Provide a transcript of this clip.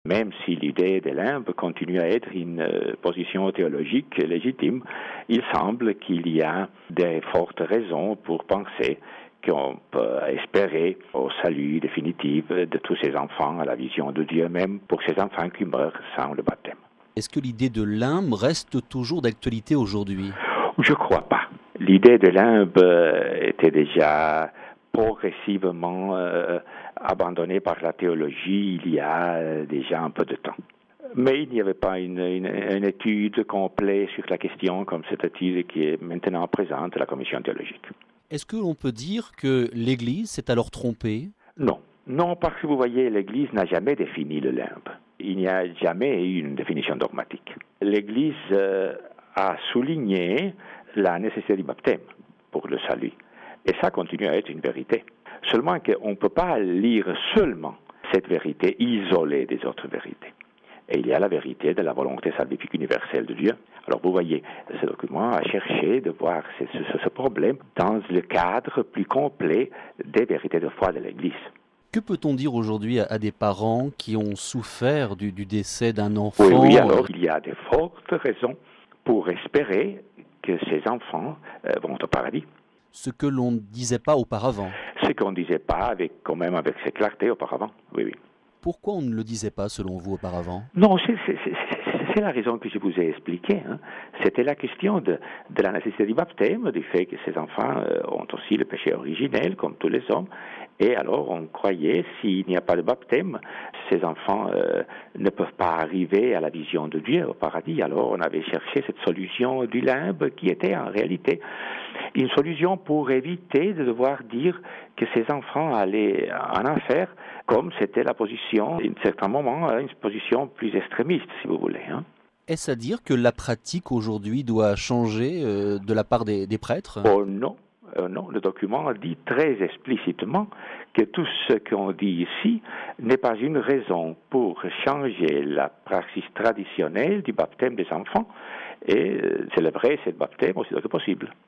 Même si l'idée de limbe continue à être une position théologique légitime, il semble qu'il y a de fortes raisons pour penser qu'on peut espérer au salut définitif de tous ces enfants à la vision de Dieu, même pour ces enfants qui meurent sans le baptême. Est-ce que l'idée de limbe reste toujours d'actualité aujourd'hui ? Je crois pas. L'idée de limbe était déjà progressivement abandonnée par la théologie il y a déjà un peu de temps. Mais il n'y avait pas une étude complète sur la question comme cette étude qui est maintenant présente à la commission théologique. Est-ce que l'on peut dire que l'Église s'est alors trompée ? Non. Non, parce que vous voyez, l'Église n'a jamais défini le limbe. Il n'y a jamais eu une définition dogmatique. L'Église a souligné la nécessité du baptême pour le salut. Et ça continue à être une vérité. Seulement qu'on ne peut pas lire seulement cette vérité isolée des autres vérités. Et il y a la vérité de la volonté salvifique universelle de Dieu. Alors vous voyez, ce document a cherché de voir ce problème dans le cadre plus complet des vérités de foi de l'Église. Que peut-on dire aujourd'hui à des parents qui ont souffert du décès d'un enfant ? Oui, alors il y a de fortes raisons pour espérer que ces enfants vont au paradis. Ce que l'on ne disait pas auparavant. Ce qu'on ne disait pas quand même avec cette clarté auparavant, oui. Pourquoi on ne le disait pas selon vous auparavant ? Non, c'est la raison que je vous ai expliquée. C'était la question de la nécessité du baptême, du fait que ces enfants ont aussi le péché originel, comme tous les hommes. Et alors, on croyait, s'il n'y a pas de baptême, ces enfants ne peuvent pas arriver à la vision de Dieu, au paradis. Alors, on avait cherché cette solution du limbe qui était en réalité une solution pour éviter de devoir dire que ces enfants allaient en enfer, comme c'était la position, à un certain moment, une position plus extrémiste, si vous voulez. Est-ce à dire que la pratique aujourd'hui doit changer de la part des prêtres ? Oh non. Non, le document dit très explicitement que tout ce qu'on dit ici n'est pas une raison pour changer la praxis traditionnelle du baptême des enfants et célébrer ce baptême aussi tôt que possible.